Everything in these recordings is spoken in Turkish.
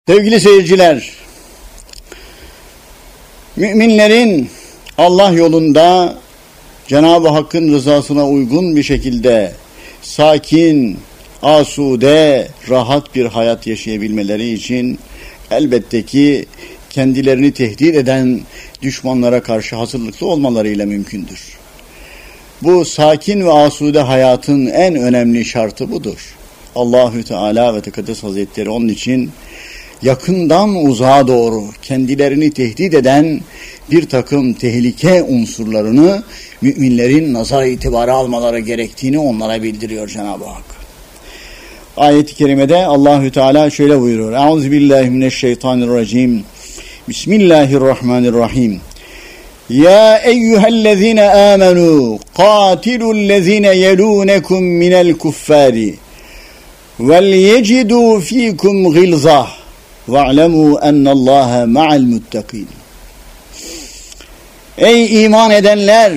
Sevgili seyirciler, müminlerin Allah yolunda Cenab-ı Hakk'ın rızasına uygun bir şekilde sakin, asude, rahat bir hayat yaşayabilmeleri için elbette ki kendilerini tehdit eden düşmanlara karşı hazırlıklı olmalarıyla mümkündür. Bu sakin ve asude hayatın en önemli şartı budur. Allahü Teala ve Tekaddes Hazretleri onun için yakından uzağa doğru kendilerini tehdit eden bir takım tehlike unsurlarını müminlerin nazar itibarı almaları gerektiğini onlara bildiriyor Cenab-ı Hak. Ayet-i kerimede Allahü Teala şöyle buyuruyor. Euzubillahimineşşeytanirracim. Bismillahirrahmanirrahim. Ya eyyühellezine amenu qatilüllezine yelunekum minel kuffari vel yecidû fîkum gılzah وَاعْلَمُوا اَنَّ اللّٰهَ مَعَ الْمُتَّقِينَ. Ey iman edenler!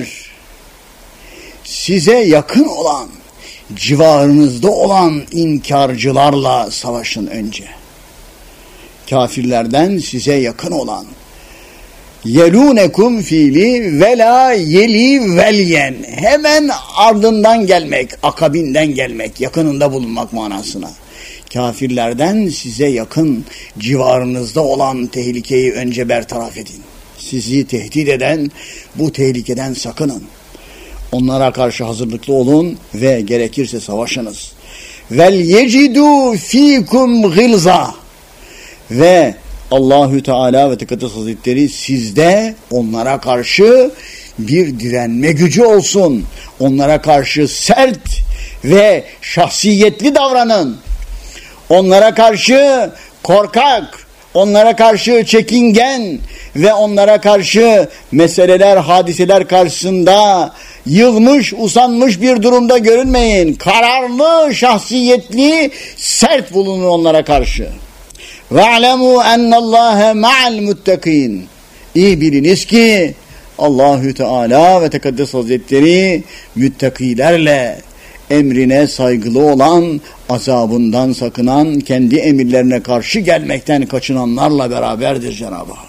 Size yakın olan, civarınızda olan inkarcılarla savaşın önce. Kafirlerden size yakın olan. Yelunekum fiili vela yeli velyen. Hemen ardından gelmek, akabinden gelmek, yakınında bulunmak manasına. Kafirlerden size yakın, civarınızda olan tehlikeyi önce bertaraf edin. Sizi tehdit eden bu tehlikeden sakının. Onlara karşı hazırlıklı olun ve gerekirse savaşınız. Vel yecidû fîkum gılza. Ve Allahü Teala ve Tekaddes Hazretleri sizde onlara karşı bir direnme gücü olsun. Onlara karşı sert ve şahsiyetli davranın. Onlara karşı korkak, onlara karşı çekingen ve onlara karşı meseleler, hadiseler karşısında yılmış, usanmış bir durumda görünmeyin. Kararlı, şahsiyetli, sert bulunun onlara karşı. وَاعْلَمُوا اَنَّ اللّٰهَ مَعَ الْمُتَّقِينَ. İyi biliniz ki Allahü Teala ve Tekaddes Hazretleri müttakilerle, emrine saygılı olan, azabından sakınan, kendi emirlerine karşı gelmekten kaçınanlarla beraberdir Cenab-ı Hak.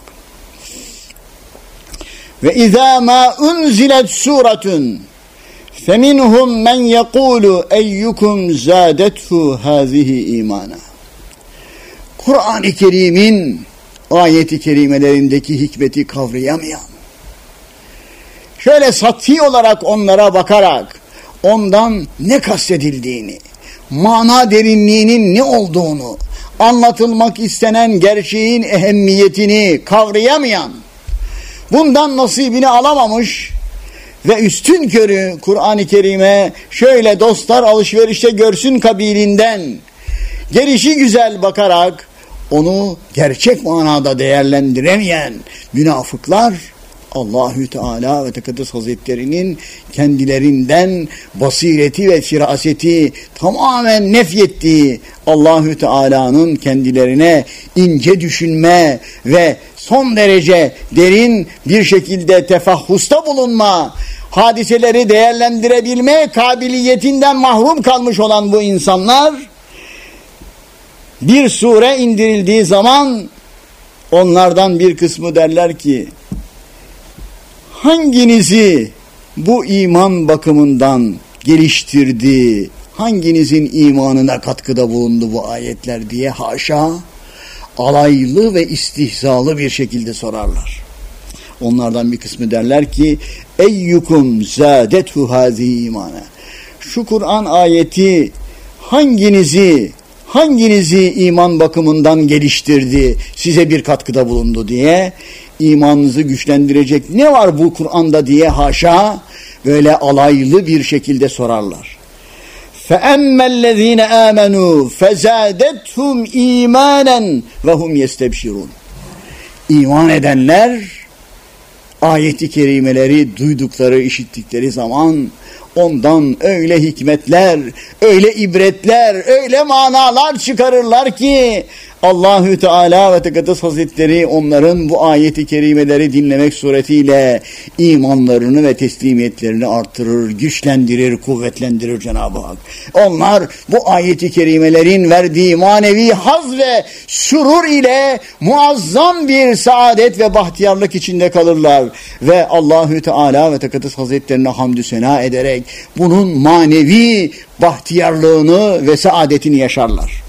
Ve izâ mâ unzilet sûretun feminhum men yekûlu eyyukum zâdethu hâzihi imâna. Kur'an-ı Kerim'in ayet-i kerimelerindeki hikmeti kavrayamayan, şöyle sathi olarak onlara bakarak ondan ne kastedildiğini, mana derinliğinin ne olduğunu, anlatılmak istenen gerçeğin ehemmiyetini kavrayamayan, bundan nasibini alamamış ve üstünkörü Kur'an-ı Kerim'e şöyle dostlar alışverişte görsün kabilinden gelişi güzel bakarak onu gerçek manada değerlendiremeyen münafıklar, Allahü Teala ve Tekaddes Hazretleri'nin kendilerinden basireti ve firaseti tamamen nefyettiği, Allahü Teala'nın kendilerine ince düşünme ve son derece derin bir şekilde tefahhusta bulunma, hadiseleri değerlendirebilme kabiliyetinden mahrum kalmış olan bu insanlar, bir sure indirildiği zaman onlardan bir kısmı derler ki, hanginizi bu iman bakımından geliştirdi, hanginizin imanına katkıda bulundu bu ayetler diye haşa, alaylı ve istihzalı bir şekilde sorarlar. Onlardan bir kısmı derler ki, eyyukum zâdethu hâzihi imana. Şu Kur'an ayeti hanginizi iman bakımından geliştirdi, size bir katkıda bulundu diye, imanınızı güçlendirecek ne var bu Kur'an'da diye haşa böyle alaylı bir şekilde sorarlar. فَاَمَّا الَّذ۪ينَ آمَنُوا فَزَادَتْهُمْ اِيمَانًا وَهُمْ يَسْتَبْشِرُونَ. İman edenler ayeti kerimeleri duydukları, işittikleri zaman ondan öyle hikmetler, öyle ibretler, öyle manalar çıkarırlar ki Allahü Teala ve Tekaddes Hazretleri onların bu ayeti kerimeleri dinlemek suretiyle imanlarını ve teslimiyetlerini artırır, güçlendirir, kuvvetlendirir Cenab-ı Hak. Onlar bu ayeti kerimelerin verdiği manevi haz ve sürur ile muazzam bir saadet ve bahtiyarlık içinde kalırlar ve Allahü Teala ve Tekaddes Hazretlerine hamdü sena ederek bunun manevi bahtiyarlığını ve saadetini yaşarlar.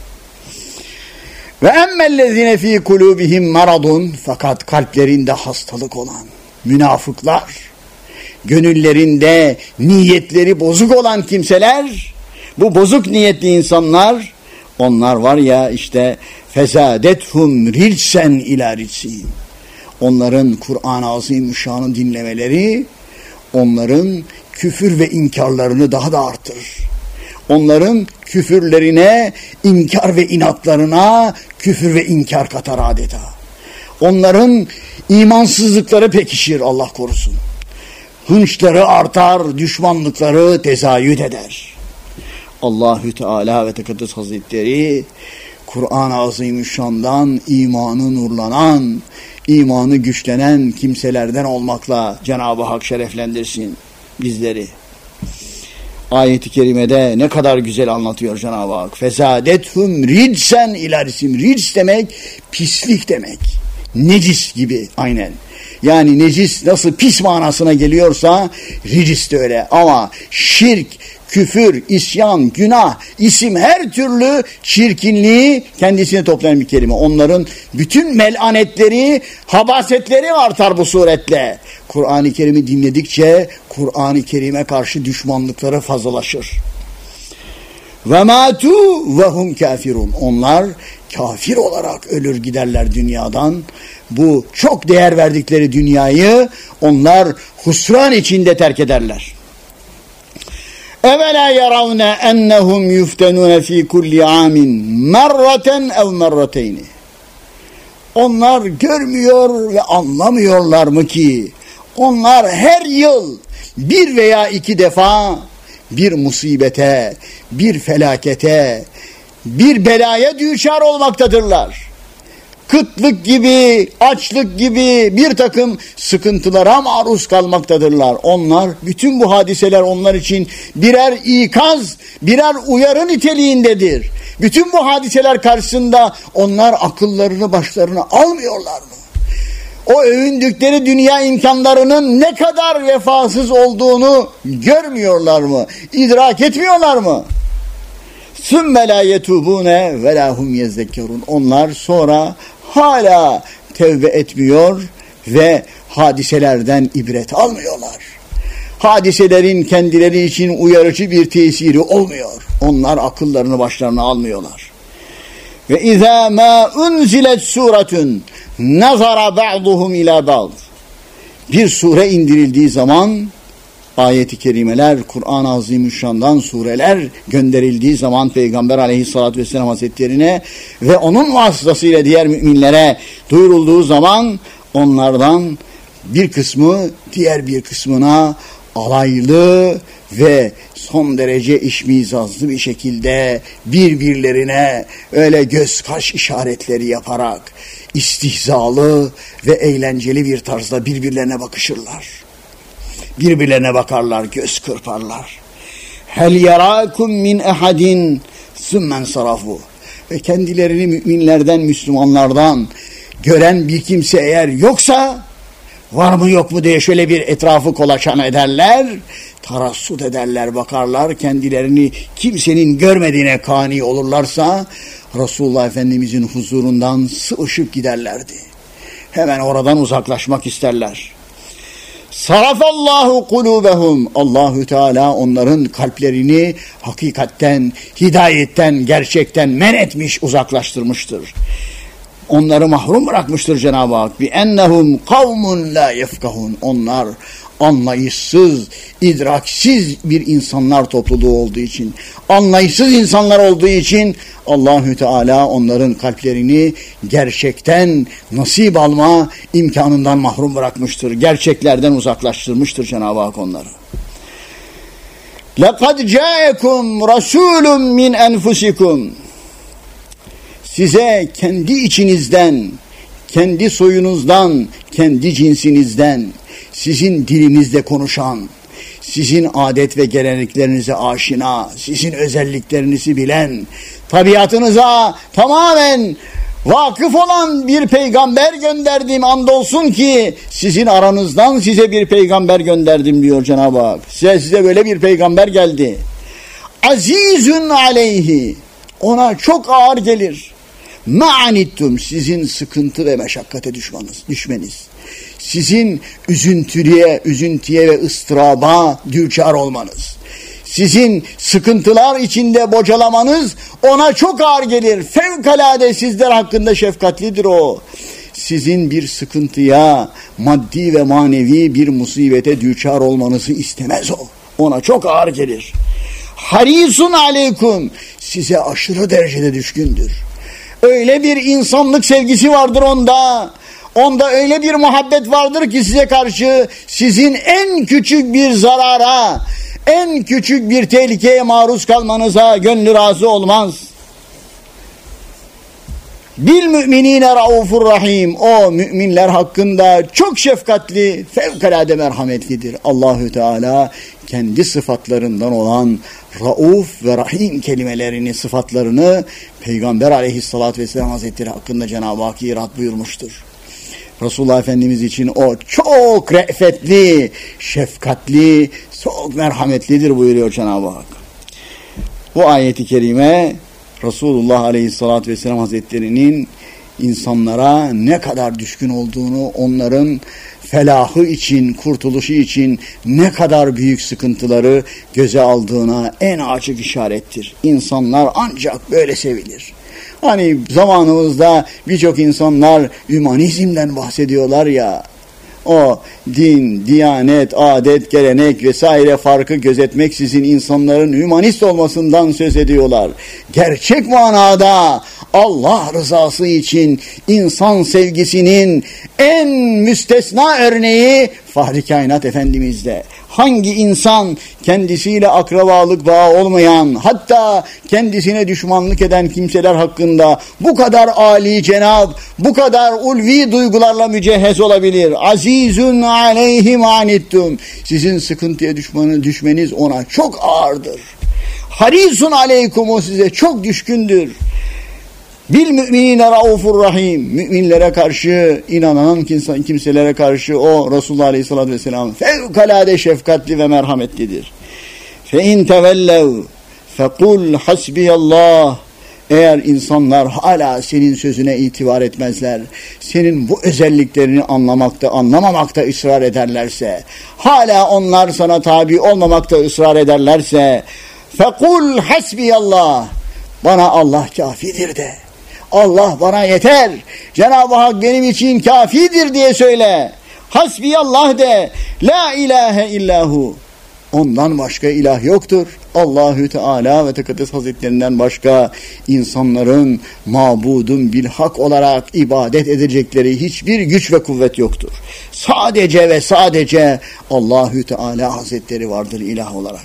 Ve emmellezine fi kulubihim maradun, fakat kalplerinde hastalık olan münafıklar, gönüllerinde niyetleri bozuk olan kimseler, bu bozuk niyetli insanlar, onlar var ya işte fezadethum rilsen ila rilsihim. Onların Kur'an-ı Azimüşşan'ı dinlemeleri onların küfür ve inkarlarını daha da artırır. Onların küfürlerine, inkar ve inatlarına küfür ve inkar katar adeta. Onların imansızlıkları pekişir, Allah korusun. Hınçları artar, düşmanlıkları tezayüd eder. Allahü Teala ve Tekaddes Hazretleri Kur'an-ı Azimüşşan'dan imanı nurlanan, imanı güçlenen kimselerden olmakla Cenab-ı Hak şereflendirsin bizleri. Ayet-i kerimede ne kadar güzel anlatıyor Cenab-ı Hak. Fesadethum ridsen ilarisim. Rids demek pislik demek. Necis gibi aynen. Yani necis nasıl pis manasına geliyorsa ricis de öyle. Ama şirk, küfür, isyan, günah, isim her türlü çirkinliği kendisine toplayan bir kelime. Onların bütün melanetleri, habasetleri artar bu suretle. Kur'an-ı Kerim'i dinledikçe Kur'an-ı Kerim'e karşı düşmanlıkları fazlalaşır. Ve matu ve hum kafirun. Onlar kafir olarak ölür giderler dünyadan. Bu çok değer verdikleri dünyayı onlar husran içinde terk ederler. Evela yaravne ennehum yuftenune fi kulli amin merraten ev merrateyni. Onlar görmüyor ve anlamıyorlar mı ki onlar her yıl bir veya iki defa bir musibete, bir felakete, bir belaya düçar olmaktadırlar. Kıtlık gibi, açlık gibi bir takım sıkıntılara maruz kalmaktadırlar. Onlar, bütün bu hadiseler onlar için birer ikaz, birer uyarı niteliğindedir. Bütün bu hadiseler karşısında onlar akıllarını başlarına almıyorlar mı? O övündükleri dünya imkanlarının ne kadar vefasız olduğunu görmüyorlar mı? İdrak etmiyorlar mı? ثُمَّ لَا يَتُوبُونَ وَلَا هُمْ يَذَّكَّرُونَ. Onlar sonra hala tevbe etmiyor ve hadiselerden ibret almıyorlar. Hadiselerin kendileri için uyarıcı bir tesiri olmuyor. Onlar akıllarını başlarına almıyorlar. Ve izâ mâ unzilet sûretun nazara ba'duhum ilâ ba'd. Bir sure indirildiği zaman, ayet-i kerimeler, Kur'an-ı Azimüşşan'dan sureler gönderildiği zaman Peygamber Aleyhisselatü Vesselam Hazretlerine ve onun vasıtasıyla diğer müminlere duyurulduğu zaman onlardan bir kısmı diğer bir kısmına alaylı ve son derece işmizazlı bir şekilde birbirlerine öyle göz kaş işaretleri yaparak istihzalı ve eğlenceli bir tarzda birbirlerine bakışırlar. Birbirlerine bakarlar, göz kırparlar. Hel yarakum min ehadin summen sarafu. Ve kendilerini müminlerden, Müslümanlardan gören bir kimse eğer yoksa, var mı yok mu diye şöyle bir etrafı kolaçan ederler, tarassut ederler, bakarlar, kendilerini kimsenin görmediğine kani olurlarsa Resulullah Efendimizin huzurundan sıvışıp giderlerdi. Hemen oradan uzaklaşmak isterler. Sarafallahu kulubehum. Allahü Teala onların kalplerini hakikatten, hidayetten, gerçekten men etmiş, uzaklaştırmıştır. Onları mahrum bırakmıştır Cenab-ı Hak. Bi ennehum kavmun la yefkahun. Onlar anlayışsız, idraksiz bir insanlar topluluğu olduğu için, anlayışsız insanlar olduğu için Allahü Teala onların kalplerini gerçekten nasip alma imkanından mahrum bırakmıştır. Gerçeklerden uzaklaştırmıştır Cenab-ı Hak onları. لَقَدْ جَاءَكُمْ رَسُولٌ مِّنْ أَنْفُسِكُمْ. size kendi içinizden, kendi soyunuzdan, kendi cinsinizden, sizin dilinizle konuşan, sizin adet ve geleneklerinize aşina, sizin özelliklerinizi bilen, tabiatınıza tamamen vakıf olan bir peygamber gönderdim. Andolsun ki sizin aranızdan size bir peygamber gönderdim diyor Cenab-ı Hak. Size böyle bir peygamber geldi. Azizun aleyhi, ona çok ağır gelir. Ma'anittum, sizin sıkıntı ve meşakkate düşmeniz. Sizin üzüntüye ve ıstıraba düçar olmanız. Sizin sıkıntılar içinde bocalamanız ona çok ağır gelir. Fevkalade sizler hakkında şefkatlidir o. Sizin bir sıkıntıya, maddi ve manevi bir musibete düçar olmanızı istemez o. Ona çok ağır gelir. Harisun aleykum, size aşırı derecede düşkündür. Öyle bir insanlık sevgisi vardır onda. Onda öyle bir muhabbet vardır ki size karşı, sizin en küçük bir zarara, en küçük bir tehlikeye maruz kalmanıza gönlü razı olmaz. Bil müminine raufur rahim. O müminler hakkında çok şefkatli, fevkalade merhametlidir. Allahü Teala kendi sıfatlarından olan rauf ve rahim kelimelerini, sıfatlarını Peygamber aleyhissalatü vesselam Hazretleri hakkında Cenab-ı Hak irat buyurmuştur. Resulullah Efendimiz için o çok re'fetli, şefkatli, çok merhametlidir buyuruyor Cenab-ı Hak. Bu ayeti kerime Resulullah Aleyhisselatü Vesselam Hazretleri'nin insanlara ne kadar düşkün olduğunu, onların felahı için, kurtuluşu için ne kadar büyük sıkıntıları göze aldığına en açık işarettir. İnsanlar ancak böyle sevilir. Hani zamanımızda birçok insanlar hümanizmden bahsediyorlar ya, o din, diyanet, adet, gelenek vesaire farkı gözetmeksizin insanların hümanist olmasından söz ediyorlar. Gerçek manada Allah rızası için insan sevgisinin en müstesna örneği Fahri Kainat Efendimiz'de. Hangi insan kendisiyle akrabalık bağı olmayan, hatta kendisine düşmanlık eden kimseler hakkında bu kadar âli cenab, bu kadar ulvi duygularla mücehhez olabilir? Azizun aleyhi manittum. Sizin sıkıntıya düşmeniz ona çok ağırdır. Harisun aleykum, o size çok düşkündür. Bil müminine raufur rahim. Müminlere karşı, inanan kimselere karşı o Resulullah Aleyhisselatü Vesselam fevkalade şefkatli ve merhametlidir. Fe in tevellev fekul hasbiyallah. Eğer insanlar hala senin sözüne itibar etmezler, senin bu özelliklerini anlamamakta ısrar ederlerse, hala onlar sana tabi olmamakta ısrar ederlerse, fekul hasbiyallah. Bana Allah kafidir de. Allah bana yeter. Cenab-ı Hak benim için kafidir diye söyle. Hasbiyallah de. La ilahe illahu. Ondan başka ilah yoktur. Allahü Teala ve Tekaddes Hazretlerinden başka insanların mabudun bilhak olarak ibadet edecekleri hiçbir güç ve kuvvet yoktur. Sadece ve sadece Allahü Teala Hazretleri vardır ilah olarak.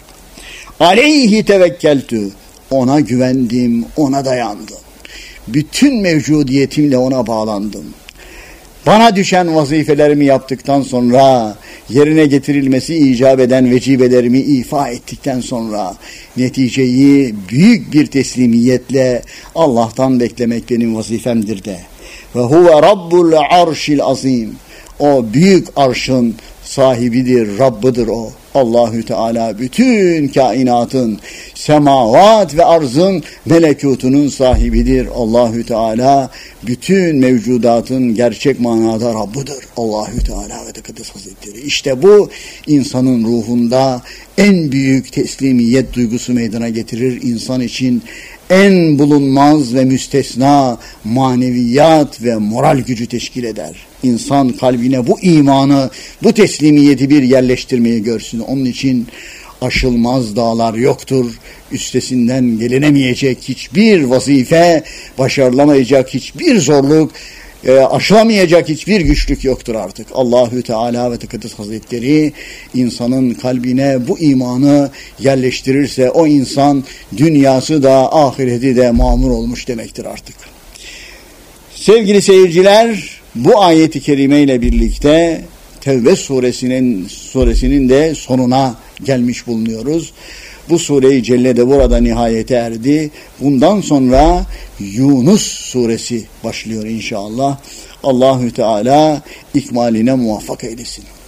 Aleyhi tevekkeltü. Ona güvendim, ona dayandım. Bütün mevcudiyetimle ona bağlandım. Bana düşen vazifelerimi yaptıktan sonra, yerine getirilmesi icap eden vecibelerimi ifa ettikten sonra, neticeyi büyük bir teslimiyetle Allah'tan beklemek benim vazifemdir de. Ve huve rabbul arşil azim. O büyük arşın sahibidir, Rabbıdır o. Allahü Teala bütün kainatın, semavat ve arzın melekutunun sahibidir. Allahü Teala bütün mevcudatın gerçek manada Rabbıdır. Allahü Teala ve Tekaddes Hazretleri. İşte bu insanın ruhunda en büyük teslimiyet duygusu meydana getirir. İnsan için en bulunmaz ve müstesna maneviyat ve moral gücü teşkil eder. İnsan kalbine bu imanı, bu teslimiyeti bir yerleştirmeyi görsün. Onun için aşılmaz dağlar yoktur. Üstesinden gelinemeyecek hiçbir vazife, başarılamayacak hiçbir zorluk, aşılamayacak hiçbir güçlük yoktur artık. Allahü Teala ve Tekaddes Hazretleri insanın kalbine bu imanı yerleştirirse o insan dünyası da ahireti de mamur olmuş demektir artık. Sevgili seyirciler, bu ayeti kerime ile birlikte Tevbe suresinin de sonuna gelmiş bulunuyoruz. Bu sure-i celle de burada nihayete erdi. Bundan sonra Yunus suresi başlıyor inşallah. Allahü Teala ikmaline muvaffak eylesin.